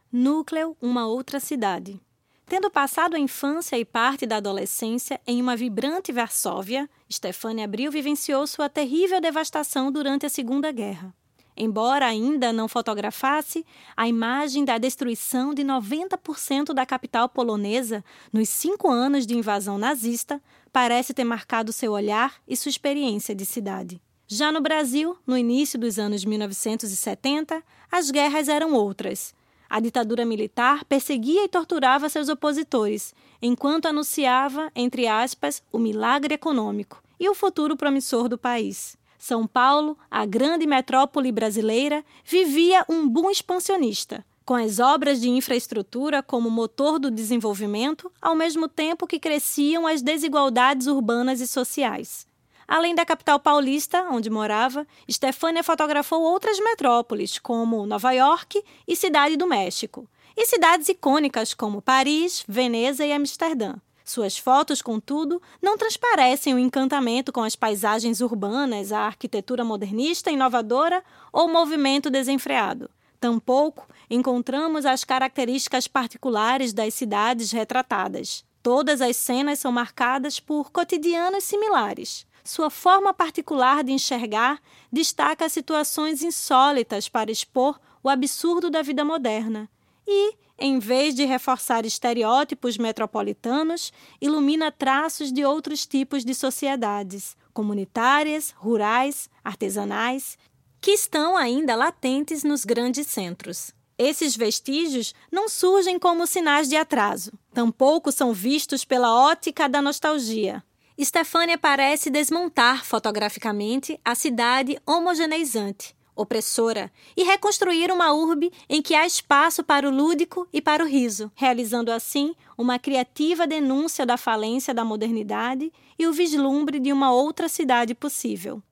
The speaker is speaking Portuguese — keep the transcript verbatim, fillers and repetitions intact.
Núcleo, uma outra cidade. Tendo passado a infância e parte da adolescência em uma vibrante Varsóvia, Stefania Abril vivenciou sua terrível devastação durante a Segunda Guerra. Embora ainda não fotografasse, a imagem da destruição de noventa por cento da capital polonesa nos cinco anos de invasão nazista parece ter marcado seu olhar e sua experiência de cidade. Já no Brasil, no início dos anos mil novecentos e setenta, as guerras eram outras. A ditadura militar perseguia e torturava seus opositores, enquanto anunciava, entre aspas, o milagre econômico e o futuro promissor do país. São Paulo, a grande metrópole brasileira, vivia um boom expansionista, com as obras de infraestrutura como motor do desenvolvimento, ao mesmo tempo que cresciam as desigualdades urbanas e sociais. Além da capital paulista, onde morava, Stefania fotografou outras metrópoles, como Nova York e Cidade do México, e cidades icônicas como Paris, Veneza e Amsterdã. Suas fotos, contudo, não transparecem o encantamento com as paisagens urbanas, a arquitetura modernista inovadora ou o movimento desenfreado. Tampouco encontramos as características particulares das cidades retratadas. Todas as cenas são marcadas por cotidianos similares. Sua forma particular de enxergar destaca situações insólitas para expor o absurdo da vida moderna. E, em vez de reforçar estereótipos metropolitanos, ilumina traços de outros tipos de sociedades, comunitárias, rurais, artesanais, que estão ainda latentes nos grandes centros. Esses vestígios não surgem como sinais de atraso, tampouco são vistos pela ótica da nostalgia. Stefania parece desmontar fotograficamente a cidade homogeneizante, opressora, e reconstruir uma urbe em que há espaço para o lúdico e para o riso, realizando assim uma criativa denúncia da falência da modernidade e o vislumbre de uma outra cidade possível.